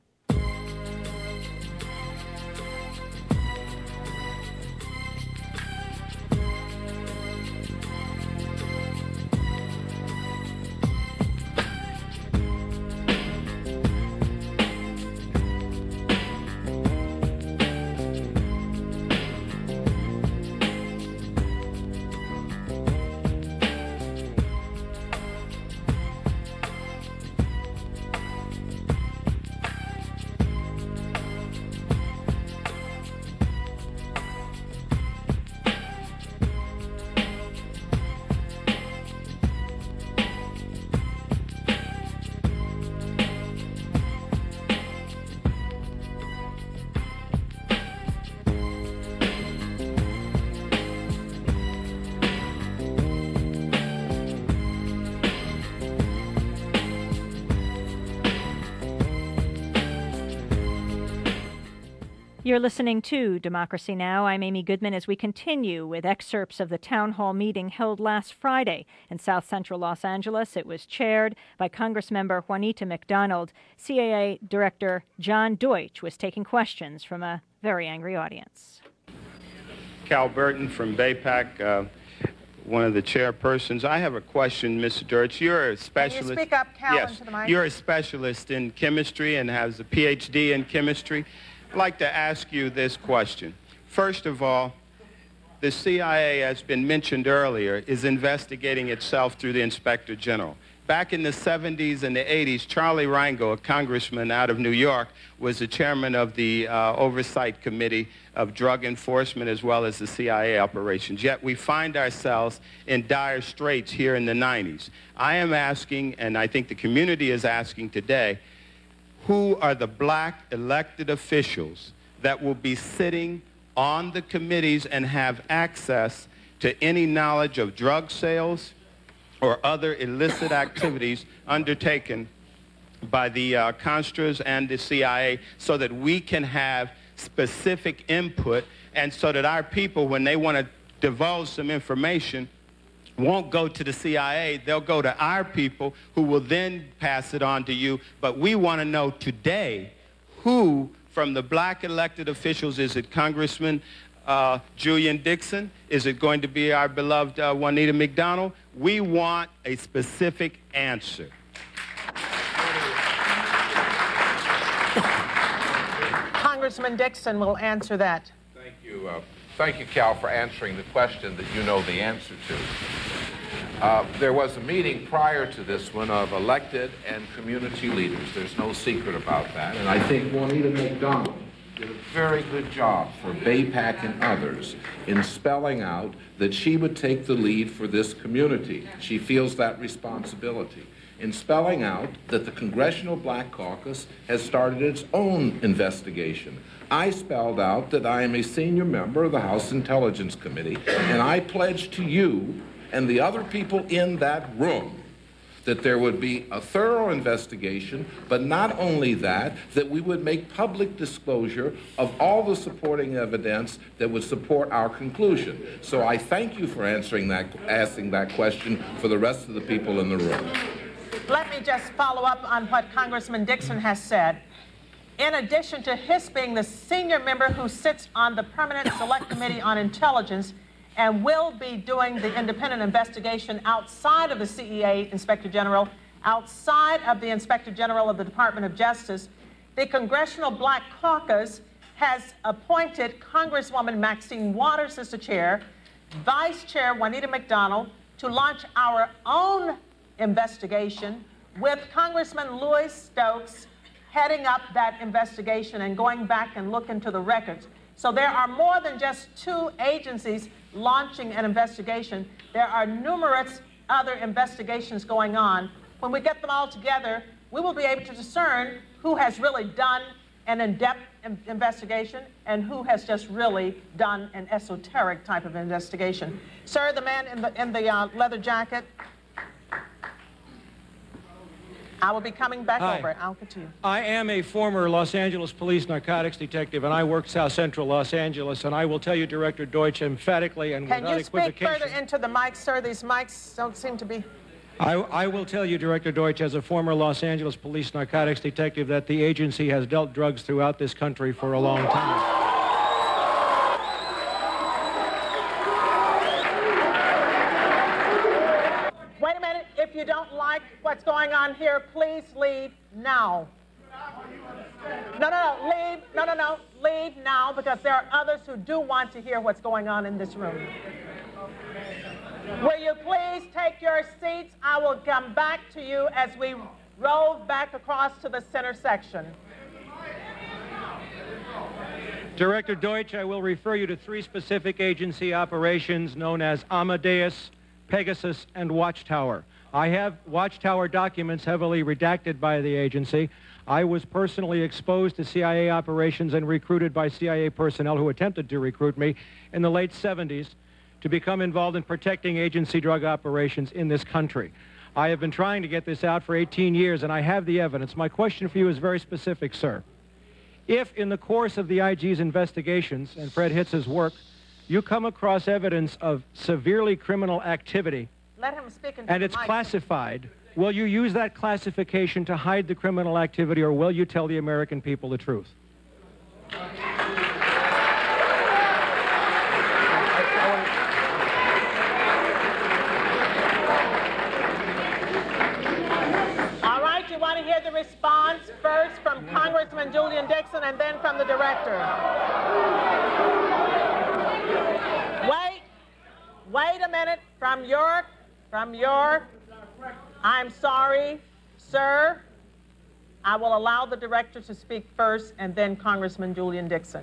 You're listening to Democracy Now! I'm Amy Goodman as we continue with excerpts of the town hall meeting held last Friday in South Central Los Angeles. It was chaired by Congressmember Juanita MacDonald. C I A Director John Deutsch was taking questions from a very angry audience. Cal Burton from B A P A C, uh, one of the chairpersons. I have a question, Mister Deutsch. You're a specialist. Can you speak up, Cal, yes, into the mic? You're a specialist in chemistry and has a P H D in chemistry. I'd like to ask you this question. First of all, the C I A, as been mentioned earlier, is investigating itself through the Inspector General. Back in the seventies and the eighties, Charlie Rango, a congressman out of New York, was the chairman of the uh, Oversight Committee of Drug Enforcement as well as the C I A operations. Yet we find ourselves in dire straits here in the nineties. I am asking, and I think the community is asking today, who are the black elected officials that will be sitting on the committees and have access to any knowledge of drug sales, or other illicit activities undertaken by the uh, Contras and the C I A, so that we can have specific input, and so that our people, when they want to divulge some information, won't go to the C I A, they'll go to our people, who will then pass it on to you. But we want to know today who from the black elected officials, is it Congressman uh, Julian Dixon? Is it going to be our beloved uh, Juanita McDonald? We want a specific answer. Congressman Dixon will answer that. Thank you. Uh, thank you, Cal, for answering the question that you know the answer to. Uh, there was a meeting prior to this one of elected and community leaders. There's no secret about that. And I think Juanita McDonald did a very good job for BAPAC and others in spelling out that she would take the lead for this community. She feels that responsibility. In spelling out that the Congressional Black Caucus has started its own investigation. I spelled out that I am a senior member of the House Intelligence Committee, and I pledge to you and the other people in that room that there would be a thorough investigation, but not only that, that we would make public disclosure of all the supporting evidence that would support our conclusion. So I thank you for answering that, asking that question for the rest of the people in the room. Let me just follow up on what Congressman Dixon has said. In addition to his being the senior member who sits on the Permanent Select Committee on Intelligence and will be doing the independent investigation outside of the C E A Inspector General, outside of the Inspector General of the Department of Justice, the Congressional Black Caucus has appointed Congresswoman Maxine Waters as the chair, Vice Chair Juanita McDonald, to launch our own investigation, with Congressman Louis Stokes heading up that investigation and going back and look into the records. So there are more than just two agencies launching an investigation. There are numerous other investigations going on. When we get them all together, we will be able to discern who has really done an in-depth investigation and who has just really done an esoteric type of investigation. Sir, the man in the, in the uh, leather jacket, I will be coming back Hi. over. I'll get to you. I am a former Los Angeles Police narcotics detective, and I worked South Central Los Angeles, and I will tell you, Director Deutsch, emphatically and Can without you speak equivocation. further into the mic, sir? These mics don't seem to be... I, I will tell you, Director Deutsch, as a former Los Angeles Police narcotics detective, that the agency has dealt drugs throughout this country for a long time. Wait a minute. If you don't like what's going on here, please leave now. No, no, no. Leave. No, no, no. Leave now, because there are others who do want to hear what's going on in this room. Will you please take your seats? I will come back to you as we roll back across to the center section. Director Deutsch, I will refer you to three specific agency operations known as Amadeus, Pegasus, and Watchtower. I have Watchtower documents heavily redacted by the agency. I was personally exposed to C I A operations and recruited by C I A personnel who attempted to recruit me in the late seventies to become involved in protecting agency drug operations in this country. I have been trying to get this out for eighteen years, and I have the evidence. My question for you is very specific, sir. If, in the course of the I G's investigations and Fred Hitz's work, you come across evidence of severely criminal activity, Let him speak into and the it's mic. classified, will you use that classification to hide the criminal activity, or will you tell the American people the truth? All right, you want to hear the response first from Congressman Julian Dixon and then from the director. Wait, wait a minute. From your, from your, I'm sorry, sir. I will allow the director to speak first and then Congressman Julian Dixon.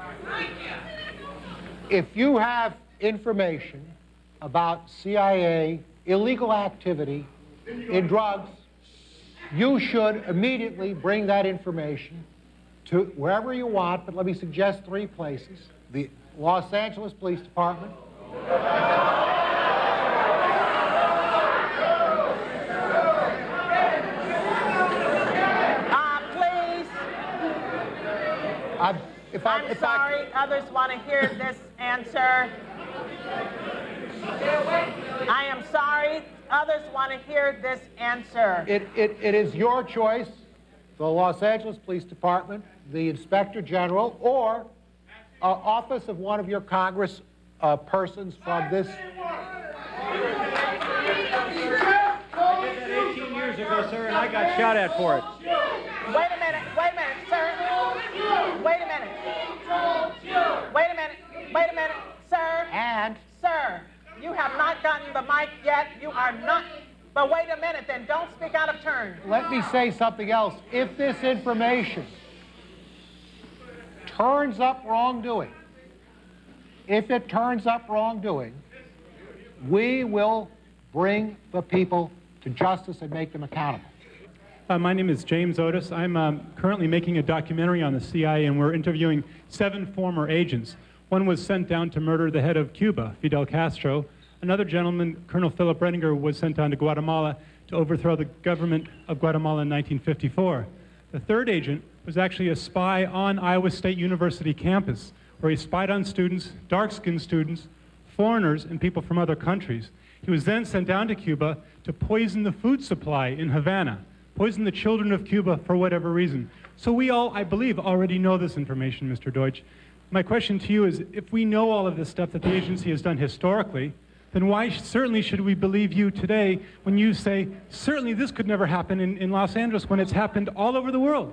If you have information about C I A illegal activity in drugs, you should immediately bring that information to wherever you want, but let me suggest three places: the Los Angeles Police Department, Others want to hear this answer? I am sorry. Others want to hear this answer. It, it, it is your choice, the Los Angeles Police Department, the Inspector General, or uh, office of one of your Congress uh, persons from this. I did that eighteen years ago, sir, and I got shot at for it. Wait a minute, wait a minute, sir. Wait a minute. Wait a minute, wait a minute, sir. And? Sir, you have not gotten the mic yet. You are not. But wait a minute, then. Don't speak out of turn. Let me say something else. If this information turns up wrongdoing, if it turns up wrongdoing, we will bring the people to justice and make them accountable. Uh, my name is James Otis. I'm um, currently making a documentary on the C I A, and we're interviewing seven former agents. One was sent down to murder the head of Cuba, Fidel Castro. Another gentleman, Colonel Philip Redinger, was sent down to Guatemala to overthrow the government of Guatemala in nineteen fifty-four. The third agent was actually a spy on Iowa State University campus, where he spied on students, dark-skinned students, foreigners, and people from other countries. He was then sent down to Cuba to poison the food supply in Havana, poison the children of Cuba for whatever reason. So we all, I believe, already know this information, Mister Deutsch. My question to you is, if we know all of this stuff that the agency has done historically, then why sh certainly should we believe you today when you say, certainly this could never happen in, in Los Angeles when it's happened all over the world?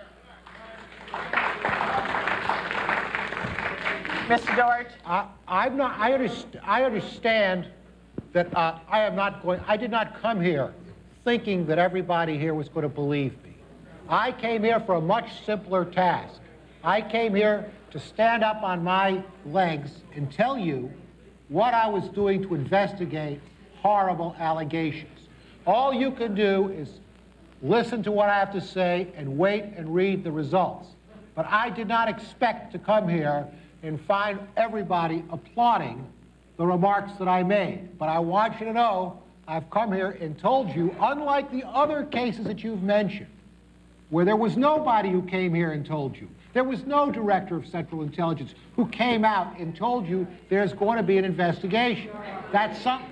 Mister George? Uh, I'm not, I, underst I understand that uh, I am not going, I did not come here thinking that everybody here was going to believe me. I came here for a much simpler task. I came here to stand up on my legs and tell you what I was doing to investigate horrible allegations. All you can do is listen to what I have to say and wait and read the results. But I did not expect to come here and find everybody applauding the remarks that I made. But I want you to know I've come here and told you, unlike the other cases that you've mentioned, where there was nobody who came here and told you, there was no director of Central Intelligence who came out and told you there's going to be an investigation. That's something.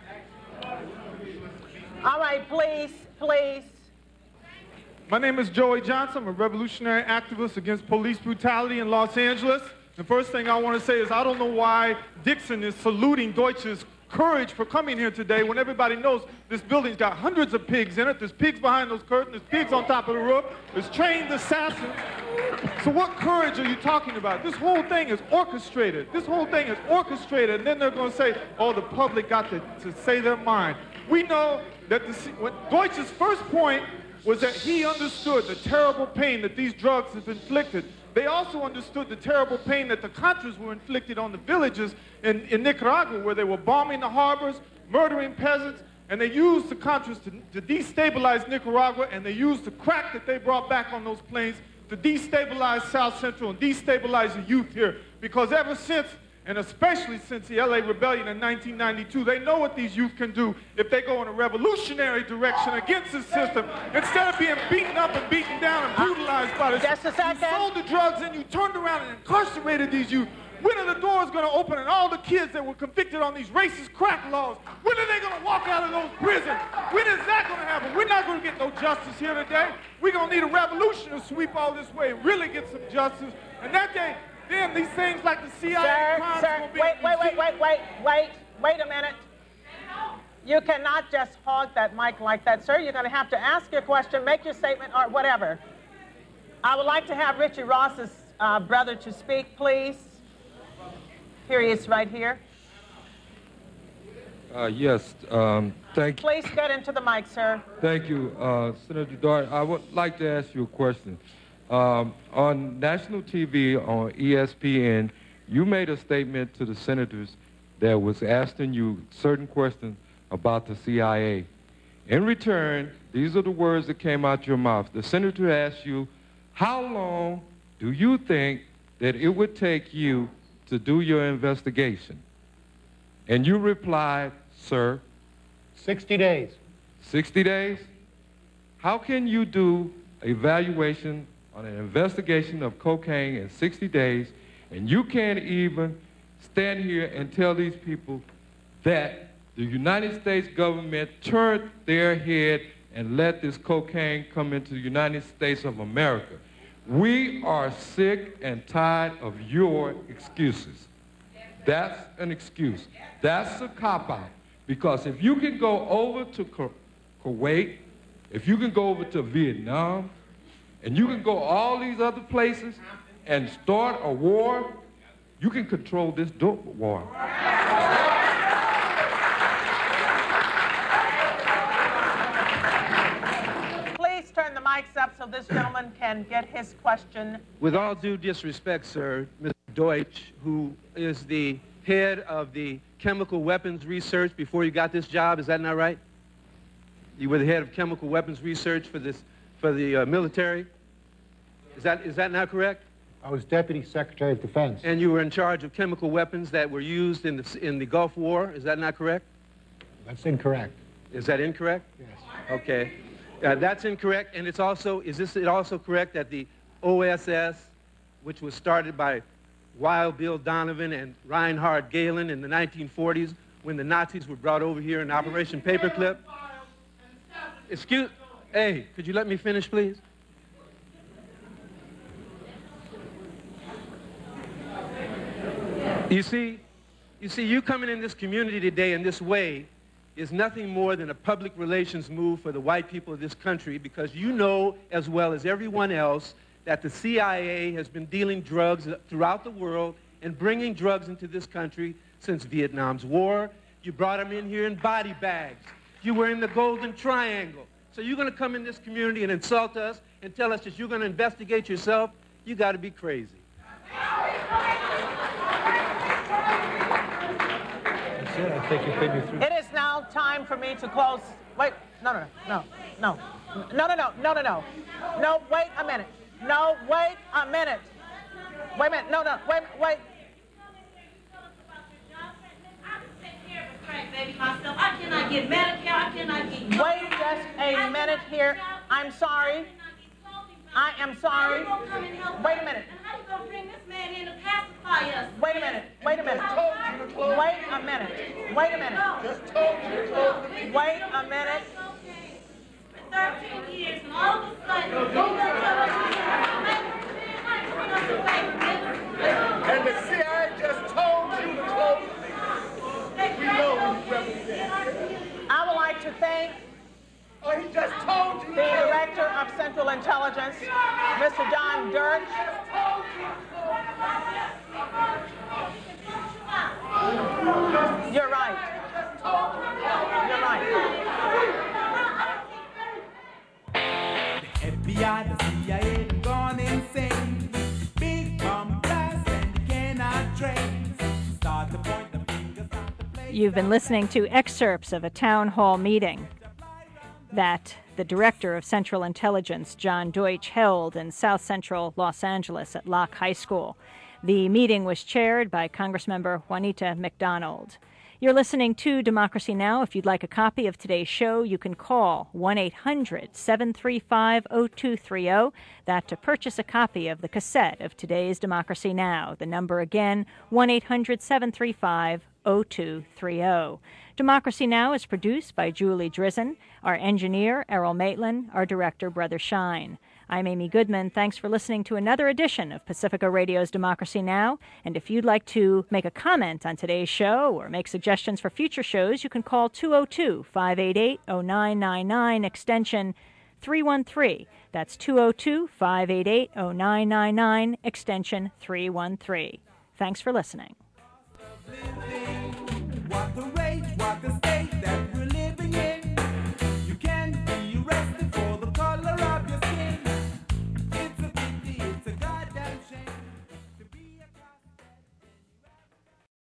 All right, please, please. My name is Joey Johnson. I'm a revolutionary activist against police brutality in Los Angeles. The first thing I want to say is I don't know why Dixon is saluting Deutsch's courage for coming here today when everybody knows this building's got hundreds of pigs in it. There's pigs behind those curtains. There's pigs on top of the roof. There's trained assassins. So what courage are you talking about? This whole thing is orchestrated. This whole thing is orchestrated. And then they're going to say, oh, the public got to, to say their mind. We know that the, when Deutsch's first point was that he understood the terrible pain that these drugs have inflicted. They also understood the terrible pain that the Contras were inflicted on the villages in, in Nicaragua, where they were bombing the harbors, murdering peasants, and they used the Contras to, to destabilize Nicaragua, and they used the crack that they brought back on those planes to destabilize South Central and destabilize the youth here. Because ever since, and especially since the L A Rebellion in nineteen ninety-two, they know what these youth can do if they go in a revolutionary direction against the system. Instead of being beaten up and beaten down and brutalized by the system, you sold the drugs and you turned around and incarcerated these youth. When are the doors going to open and all the kids that were convicted on these racist crack laws, when are they going to walk out of those prisons? When is that going to happen? We're not going to get no justice here today. We're going to need a revolution to sweep all this way and really get some justice. And that day, then these things like the C I A Sir, sir, wait, wait, wait, wait, wait, wait, wait a minute. You cannot just hog that mic like that, sir. You're going to have to ask your question, make your statement, or whatever. I would like to have Richie Ross's uh, brother to speak, please. Here he is right here. Uh, yes, um, thank you. Please get into the mic, sir. Thank you, uh, Senator Dart. I would like to ask you a question. Um, on national T V, on E S P N, you made a statement to the senators that was asking you certain questions about the C I A. In return, these are the words that came out your mouth. The senator asked you, how long do you think that it would take you to do your investigation? And you replied, sir, sixty days. sixty days? How can you do evaluation on an investigation of cocaine in sixty days, And you can't even stand here and tell these people that the United States government turned their head and let this cocaine come into the United States of America. We are sick and tired of your excuses. That's an excuse. That's a cop-out. Because if you can go over to Ku- Kuwait, if you can go over to Vietnam, and you can go all these other places and start a war, you can control this dope war. Please turn the mics up so this gentleman can get his question. With all due disrespect, sir, Mister Deutsch, who is the head of the chemical weapons research before you got this job, is that not right? You were the head of chemical weapons research for this, for the uh, military. Is that is that not correct? I was Deputy Secretary of Defense. And you were in charge of chemical weapons that were used in the in the Gulf War. Is that not correct? That's incorrect. Is that incorrect? Yes. Okay, uh, that's incorrect. And it's also is this it also correct that the O S S, which was started by Wild Bill Donovan and Reinhard Gehlen in the nineteen forties, when the Nazis were brought over here in Operation Paperclip. Excuse, hey, could you let me finish, please? You see, you see, you coming in this community today in this way is nothing more than a public relations move for the white people of this country, because you know as well as everyone else that the C I A has been dealing drugs throughout the world and bringing drugs into this country since Vietnam's war. You brought them in here in body bags. You were in the Golden Triangle. So you're going to come in this community and insult us and tell us that you're going to investigate yourself? You got to be crazy. That's it. I think you paid me through. It is now time for me to close. Wait, no, no, no, no, no, no, no, no, no, no, no. Wait a minute. No, wait a minute. Wait a minute. No, no, wait, wait. Myself. I cannot get Medicare. I cannot get. Wait just a minute here. I'm sorry. I am sorry. Wait a minute. How you gonna bring this man in to pacify us? Wait a minute. Wait a minute. Wait a minute. Wait a minute. Just told you to close. Wait a minute. thirteen years, and all of a sudden, and the C I A just told you to close. We know who represent. I would like to thank oh, he just told you. the Director of Central Intelligence, Mister John Dirch. You're right. You're right. The F B I, the C I A, they've gone insane. Big bomb blast and cannot trace. Start to point the fingers at the place. You've been listening to excerpts of a town hall meeting that the Director of Central Intelligence, John Deutsch, held in South Central Los Angeles at Locke High School. The meeting was chaired by Congressmember Juanita McDonald. You're listening to Democracy Now! If you'd like a copy of today's show, you can call one eight hundred seven three five oh two three oh. That to purchase a copy of the cassette of today's Democracy Now! The number again, one eight hundred seven three five oh two three oh. Democracy Now! Is produced by Julie Drizzen, our engineer, Errol Maitland, our director, Brother Shine. I'm Amy Goodman. Thanks for listening to another edition of Pacifica Radio's Democracy Now! And if you'd like to make a comment on today's show or make suggestions for future shows, you can call two oh two, five eight eight, oh nine nine nine, extension three one three. That's two oh two, five eight eight, oh nine nine nine, extension three one three. Thanks for listening. What the